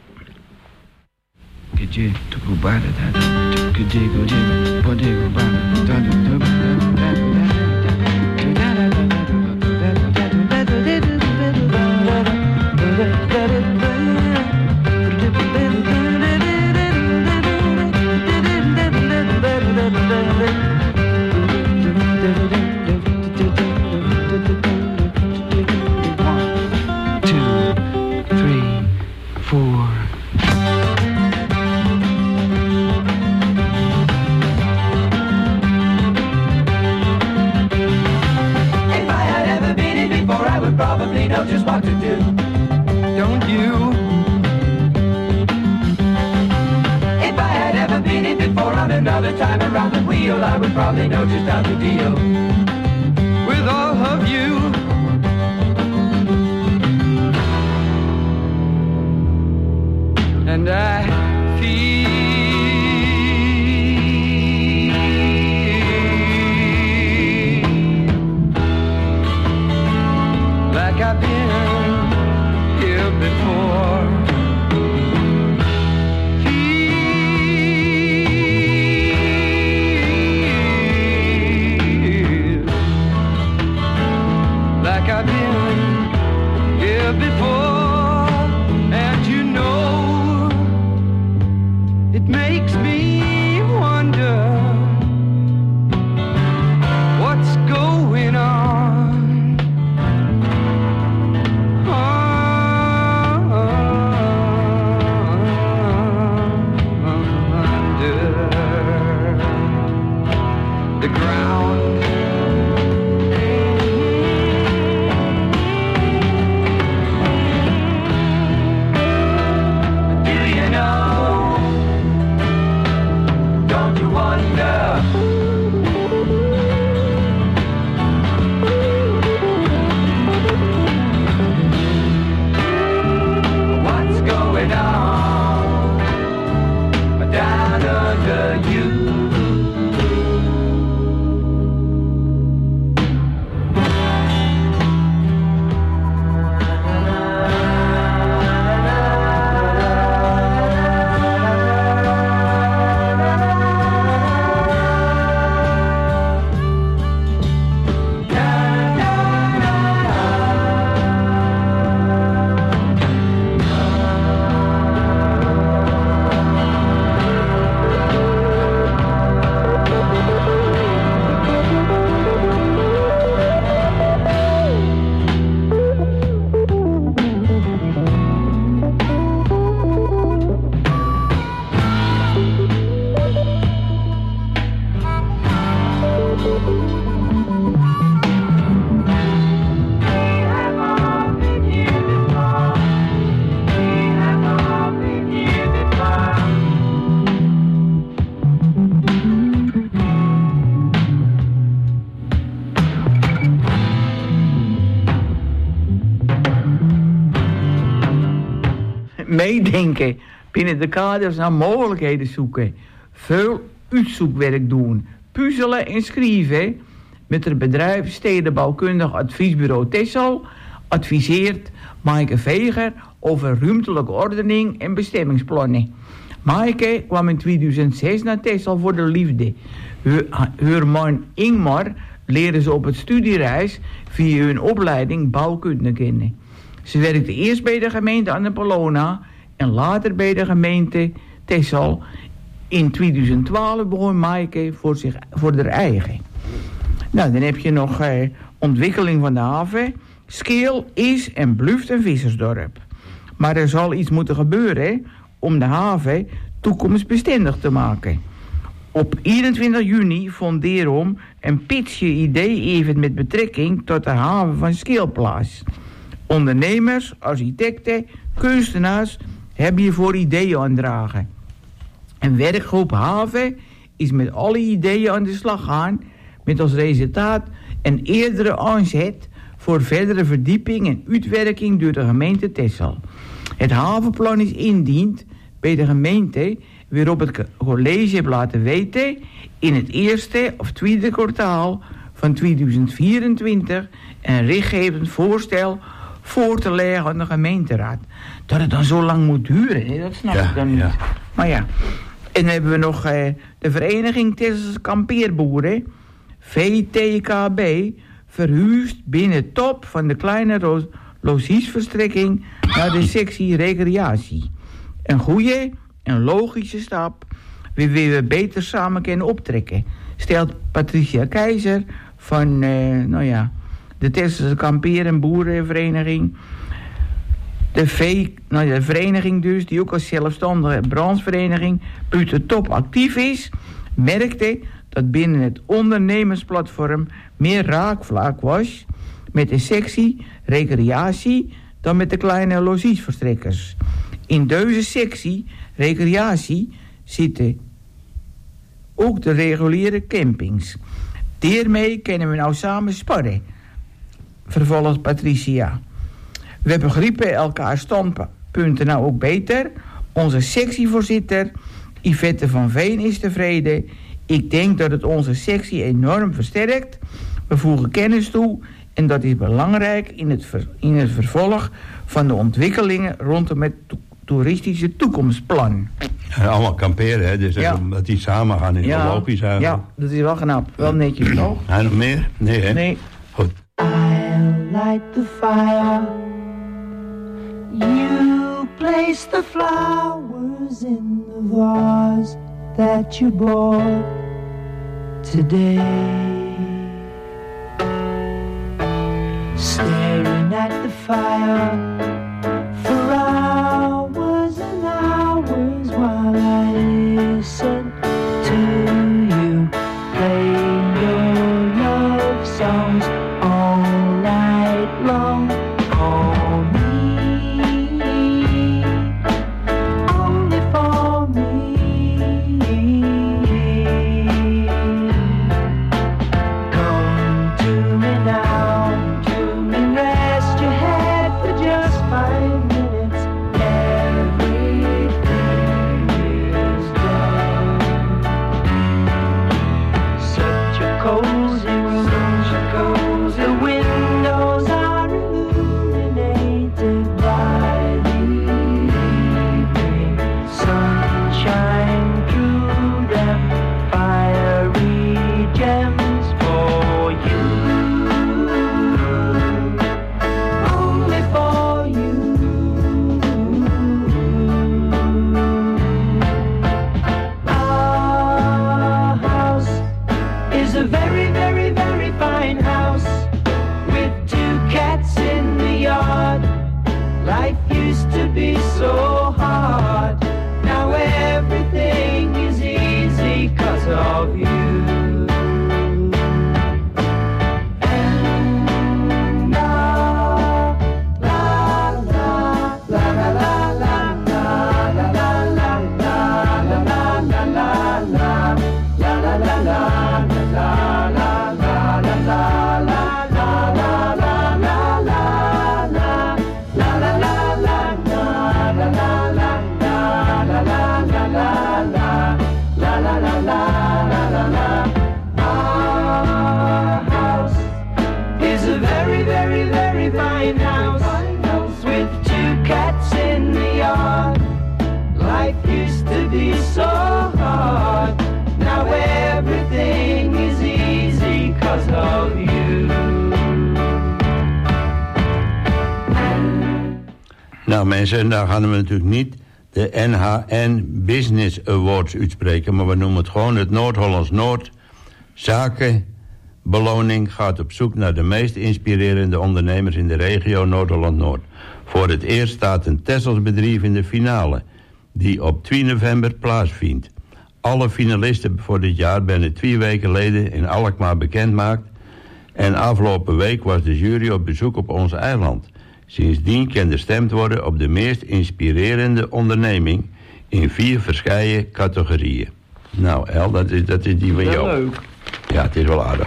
Just what to do, don't you? If I had ever been in before on another time around the wheel, I would probably know just how to deal with all of you. And I feel like I've been here before. Feel like I've been here before. And you know, it makes me wonder what's going on. The ground. Do you know? Don't you wonder? What's going on down under you?
Meedenken, binnen de kaders naar mogelijkheden zoeken. Veel uitzoekwerk doen, puzzelen en schrijven. Met het bedrijf Stedenbouwkundig Adviesbureau Texel adviseert Maaike Veger over ruimtelijke ordening en bestemmingsplannen. Maaike kwam in 2006 naar Texel voor de liefde. Haar man Ingmar leerde ze op het studiereis via hun opleiding bouwkunde kennen. Ze werkte eerst bij de gemeente Annapolona en later bij de gemeente Texel. In 2012 begon Maaike voor haar eigen. Nou, dan heb je nog ontwikkeling van de haven. Scheel is en blijft een vissersdorp. Maar er zal iets moeten gebeuren om de haven toekomstbestendig te maken. Op 21 juni vond daarom een pitje-idee-event met betrekking tot de haven van Scheel plaats. Ondernemers, architecten, kunstenaars hebben hiervoor ideeën aandragen. Een werkgroep haven is met alle ideeën aan de slag gaan, met als resultaat een eerdere aanzet voor verdere verdieping en uitwerking door de gemeente Texel. Het havenplan is indiend bij de gemeente, waarop het college heeft laten weten in het eerste of tweede kwartaal van 2024 een richtgevend voorstel voor te leggen aan de gemeenteraad. Dat het dan zo lang moet duren, dat snap ik dan niet. Ja. Maar ja, en dan hebben we nog de vereniging Tesselse Kampeerboeren, VTKB, verhuist binnen top van de kleine logiesverstrekking naar de sectie recreatie. Een goede en logische stap wie we beter samen kunnen optrekken, stelt Patricia Keizer van de Tesselse Kampeer- en Boerenvereniging. De vereniging dus, die ook als zelfstandige branchevereniging uit de top actief is, merkte dat binnen het ondernemersplatform meer raakvlak was met de sectie recreatie dan met de kleine logiesverstrekkers. In deze sectie recreatie zitten ook de reguliere campings. Daarmee kunnen we nou samen sparren, vervolgt Patricia. We begrijpen elkaar standpunten nou ook beter. Onze sectievoorzitter Yvette van Veen is tevreden. Ik denk dat het onze sectie enorm versterkt. We voegen kennis toe en dat is belangrijk in het vervolg van de ontwikkelingen rondom het toeristische toekomstplan.
En allemaal kamperen, hè? Dus dat die samen gaan is wel logisch eigenlijk.
Ja, dat is wel knap. Wel netjes, toch?
En nog meer? Nee, hè?
Nee.
Goed.
I'll light the fire. You place the flowers in the vase that you bought today. Staring at the fire for hours and hours while I listen to you playing your love songs all night long. For me, only for me. Come to me now, to me rest your head for just 5 minutes. Everything is done.
Nou mensen, daar gaan we natuurlijk niet de NHN Business Awards uitspreken, maar we noemen het gewoon het Noord-Hollands Noord. Zakenbeloning gaat op zoek naar de meest inspirerende ondernemers in de regio Noord-Holland Noord. Voor het eerst staat een Tessels bedrijf in de finale, die op 2 november plaatsvindt. Alle finalisten voor dit jaar binnen 2 weken geleden in Alkmaar bekendmaakt. En afgelopen week was de jury op bezoek op ons eiland. Sindsdien kan er gestemd worden op de meest inspirerende onderneming in 4 verschillende categorieën. Nou El, dat is die van jou.
Leuk.
Ja, het is wel aardig.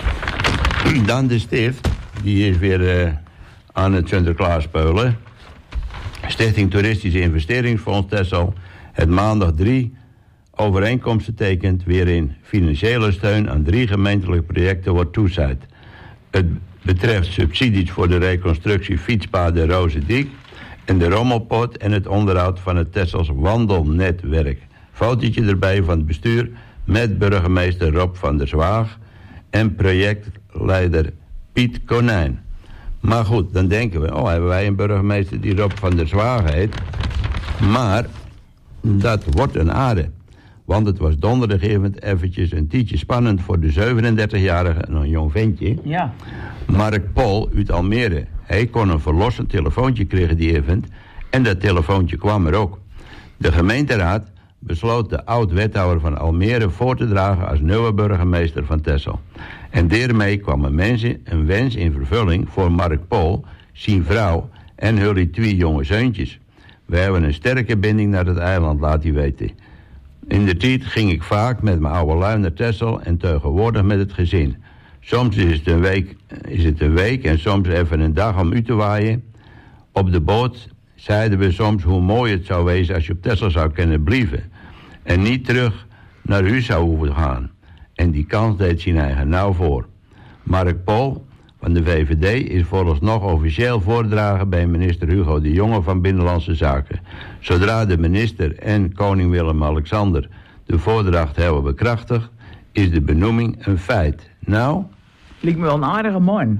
Dan de stift, die is weer aan het Sinterklaas spelen. Stichting Toeristische Investeringsfonds Texel het maandag 3 overeenkomsten tekent waarin financiële steun aan 3 gemeentelijke projecten wordt toezegd. Het betreft subsidies voor de reconstructie fietspaden Rozendiek en de rommelpot en het onderhoud van het Tessels wandelnetwerk. Fotootje erbij van het bestuur met burgemeester Rob van der Zwaag en projectleider Piet Konijn. Maar goed, dan denken we, hebben wij een burgemeester die Rob van der Zwaag heet. Maar dat wordt een aarde. Want het was donderdag eventjes een tijdje spannend voor de 37-jarige, een jong ventje.
Ja.
Mark Pol uit Almere. Hij kon een verlossend telefoontje krijgen die event. En dat telefoontje kwam er ook. De gemeenteraad besloot de oud-wethouder van Almere voor te dragen als nieuwe burgemeester van Texel. En daarmee kwam een wens in vervulling voor Mark Pol, zijn vrouw en hun 2 jonge zoontjes. We hebben een sterke binding naar het eiland, laat hij weten. In de tijd ging ik vaak met mijn oude lui naar Texel en tegenwoordig met het gezin. Soms is het een week en soms even een dag om u te waaien. Op de boot zeiden we soms hoe mooi het zou wezen als je op Texel zou kunnen blijven. En niet terug naar huis zou hoeven gaan. En die kans deed zijn eigen nauw voor. Mark Pol van de VVD is vooralsnog officieel voordragen bij minister Hugo de Jonge van Binnenlandse Zaken. Zodra de minister en koning Willem-Alexander de voordracht hebben bekrachtigd, is de benoeming een feit. Nou?
Lijkt me wel een aardige man.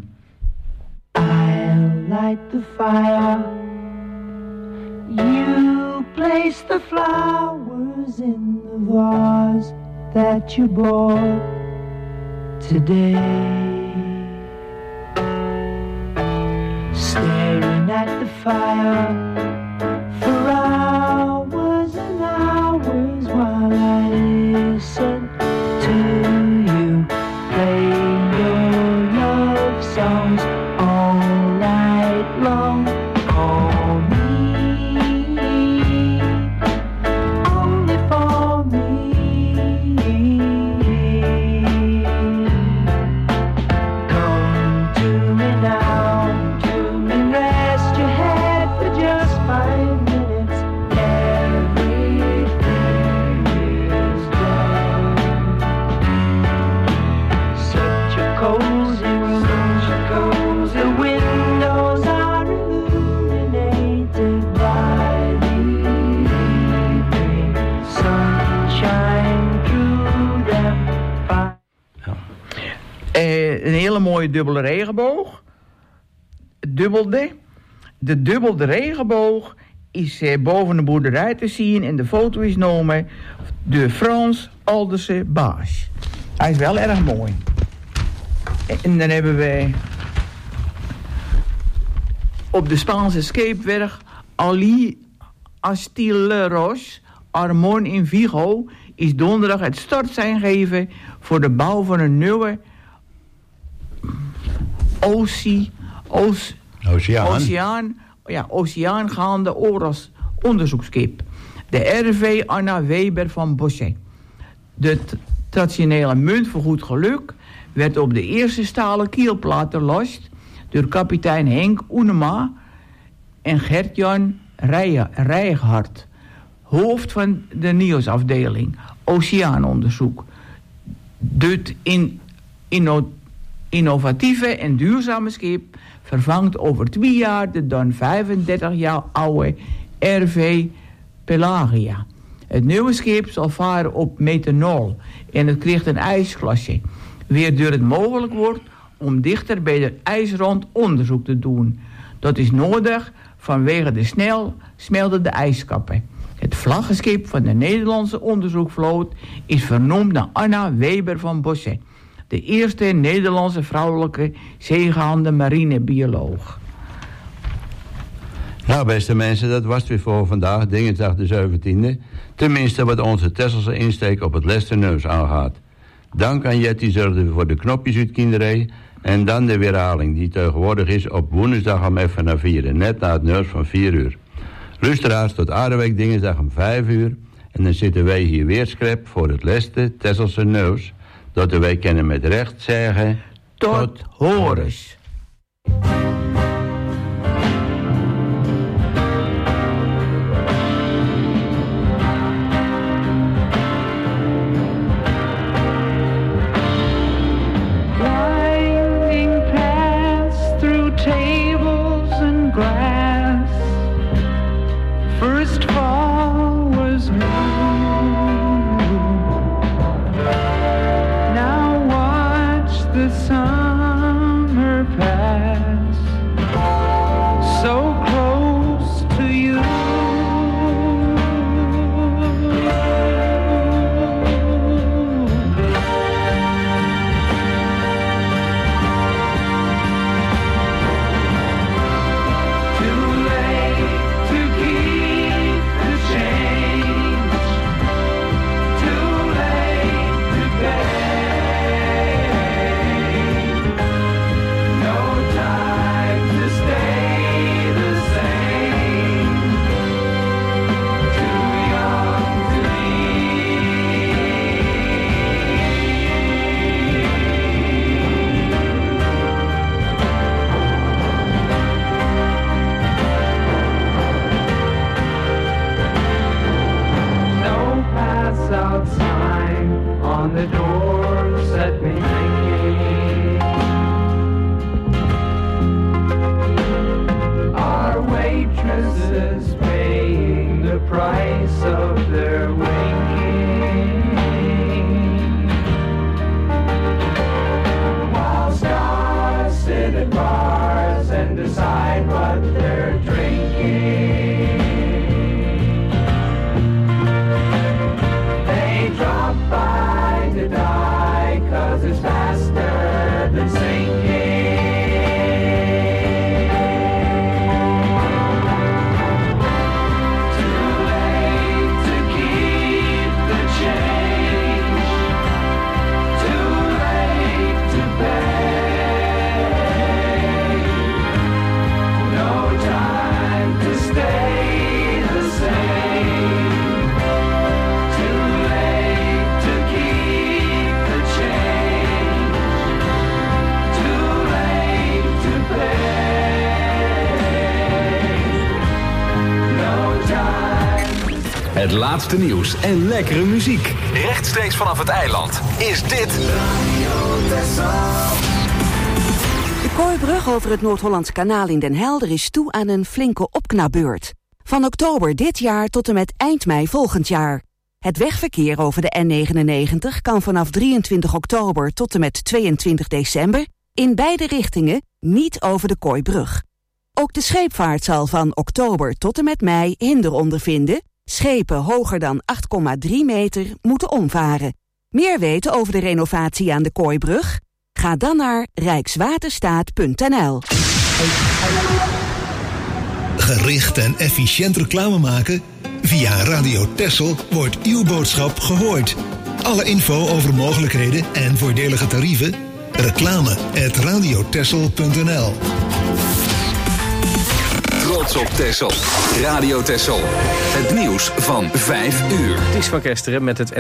I'll light the fire. You place the flowers in the vase that you bought today. Staring at the fire for hours and hours while I listen to you playing your love songs all night long. Call me, only for me. Come to me now, to me rest your head for just 5 minutes. Everything is done. Such a cozy room, the windows are illuminated by the evening sunshine through them.
Een hele mooie dubbele regenboog. De dubbelde regenboog is boven de boerderij te zien en de foto is genomen door Frans Alderse Baas. Hij is wel erg mooi. En dan hebben we op de Spaanse scheepwerf Ali Astilleros Armon in Vigo is donderdag het startsein gegeven voor de bouw van een nieuwe oceaangaande onderzoekskip. De RV Anna Weber van Boschet. De traditionele munt voor goed geluk werd op de eerste stalen kielplaat erlost door kapitein Henk Oenema en Gert-Jan Rijghart, hoofd van de NIOS-afdeling Oceaanonderzoek. Dit innovatieve en duurzame schip vervangt over 2 jaar de dan 35 jaar oude RV Pelagia. Het nieuwe schip zal varen op methanol en het krijgt een ijsklasse, waardoor het mogelijk wordt om dichter bij de ijsrand onderzoek te doen. Dat is nodig vanwege de snel smeltende ijskappen. Het vlaggenschip van de Nederlandse onderzoekvloot is vernoemd naar Anna Weber van Bosse, de eerste Nederlandse vrouwelijke zeegaande marinebioloog.
Nou, beste mensen, dat was het weer voor vandaag, dinsdag de 17e. Tenminste wat onze Tesselse insteek op het Lesterneus aangaat. Dank aan Jetty zorgde voor de knopjes uit kinderij. En dan de weerhaling die tegenwoordig is op woensdag om even naar 4, net na het nieuws van 4 uur. Luisteraars tot Aardeweek dinsdag om 5 uur. En dan zitten wij hier weer scherp voor het Leste Tesselse nieuws. Dat wij kunnen met recht zeggen...
Tot horens.
Het laatste nieuws en lekkere muziek. Rechtstreeks vanaf het eiland is dit...
De Kooibrug over het Noord-Hollands Kanaal in Den Helder is toe aan een flinke opknapbeurt. Van oktober dit jaar tot en met eind mei volgend jaar. Het wegverkeer over de N99 kan vanaf 23 oktober tot en met 22 december... in beide richtingen niet over de Kooibrug. Ook de scheepvaart zal van oktober tot en met mei hinder ondervinden. Schepen hoger dan 8,3 meter moeten omvaren. Meer weten over de renovatie aan de Kooibrug? Ga dan naar rijkswaterstaat.nl.
Gericht en efficiënt reclame maken? Via Radio Texel wordt uw boodschap gehoord. Alle info over mogelijkheden en voordelige tarieven? reclame@radiotexel.nl.
Trots op Texel. Radio Texel. Het nieuws van 5 uur.
Het is van Kesteren met het